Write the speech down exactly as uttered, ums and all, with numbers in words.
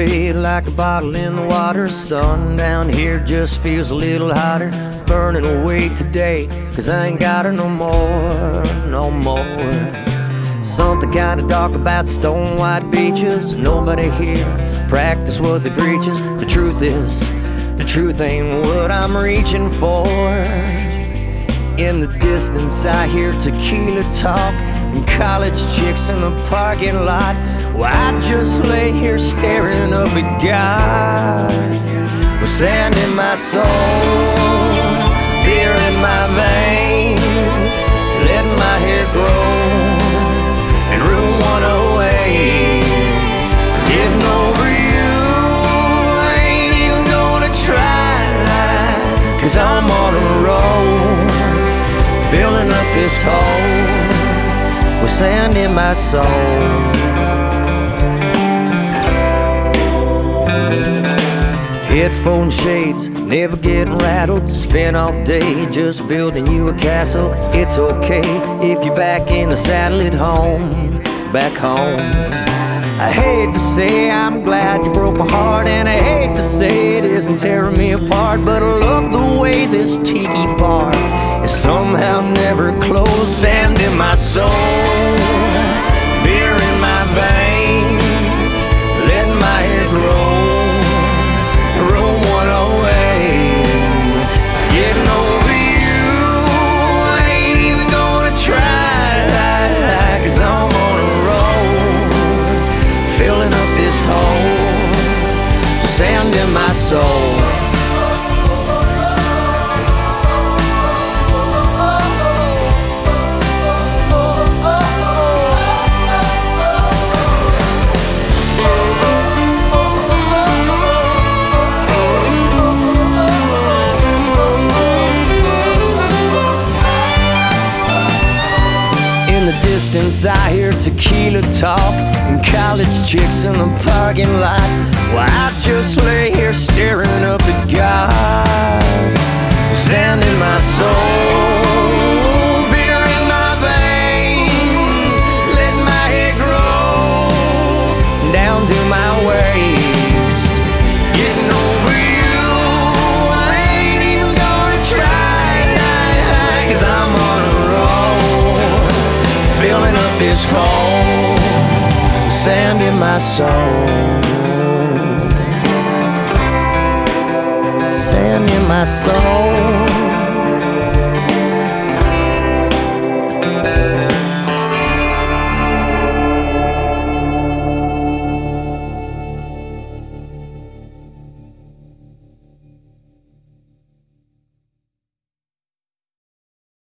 day like a bottle in the water. Sun down here just feels a little hotter. Burning away today, cause I ain't got her no more, no more. Something kinda dark about stone white beaches. Nobody here practice what they preaches. The truth is, the truth ain't what I'm reaching for. In the distance I hear tequila talk and college chicks in the parking lot. Well, I just lay here staring up at God, with sand in my soul, beer in my veins, letting my hair grow and room one away. Getting over you, I ain't even gonna try, cause I'm on a roll, filling up this hole with sand in my soul. Headphone shades, never getting rattled. Spend all day just building you a castle. It's okay if you're back in the saddle at home, back home. I hate to say I'm glad you broke my heart, and I hate to say it isn't tearing me apart, but I love the way this tiki bar is somehow never closed. Sand in my soul, beer in my veins, letting my hair grow, room one oh eight. Getting over you, I ain't even gonna try, cause I'm on a roll, filling up this hole, sand in my soul. Distance I hear tequila talk and college chicks in the parking lot. Well, I just lay here staring up at God, sand in my soul, beer in my veins, letting my hair grow down to my waist. Getting over you, I ain't even gonna try, cause I'm on a roll, filling up this hole, sand in my soul, sand in my soul.